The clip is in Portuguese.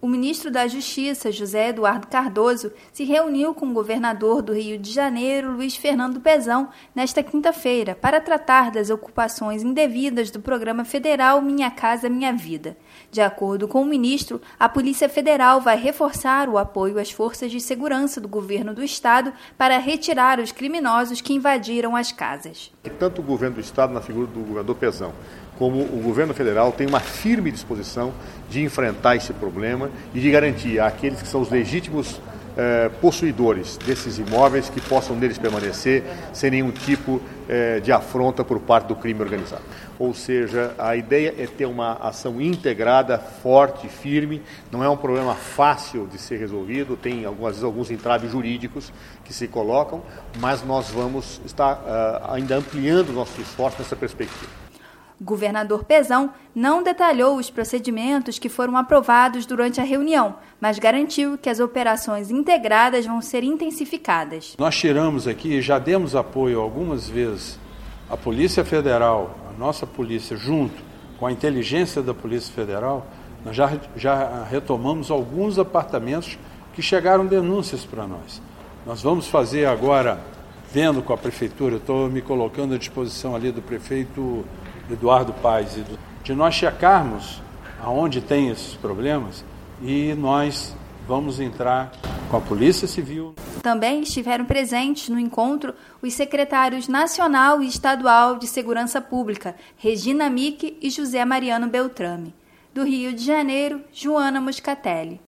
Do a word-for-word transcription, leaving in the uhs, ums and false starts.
O ministro da Justiça, José Eduardo Cardoso, se reuniu com o governador do Rio de Janeiro, Luiz Fernando Pezão, nesta quinta-feira, para tratar das ocupações indevidas do Programa Federal Minha Casa Minha Vida. De acordo com o ministro, a Polícia Federal vai reforçar o apoio às forças de segurança do governo do Estado para retirar os criminosos que invadiram as casas. Tanto o governo do Estado, na figura do governador Pezão, como o governo federal tem uma firme disposição de enfrentar esse problema e de garantir àqueles que são os legítimos eh, possuidores desses imóveis que possam neles permanecer sem nenhum tipo eh, de afronta por parte do crime organizado. Ou seja, a ideia é ter uma ação integrada, forte, firme. Não é um problema fácil de ser resolvido, tem algumas vezes alguns entraves jurídicos que se colocam, mas nós vamos estar uh, ainda ampliando nossos esforços nessa perspectiva. O governador Pezão não detalhou os procedimentos que foram aprovados durante a reunião, mas garantiu que as operações integradas vão ser intensificadas. Nós tiramos aqui e já demos apoio algumas vezes à Polícia Federal, a nossa polícia, junto com a inteligência da Polícia Federal, nós já, já retomamos alguns apartamentos que chegaram denúncias para nós. Nós vamos fazer agora, vendo com a Prefeitura, eu estou me colocando à disposição ali do prefeito Eduardo Paes, de nós checarmos aonde tem esses problemas e nós vamos entrar com a Polícia Civil. Também estiveram presentes no encontro os secretários nacional e estadual de Segurança Pública, Regina Mick e José Mariano Beltrame. Do Rio de Janeiro, Joana Moscatelli.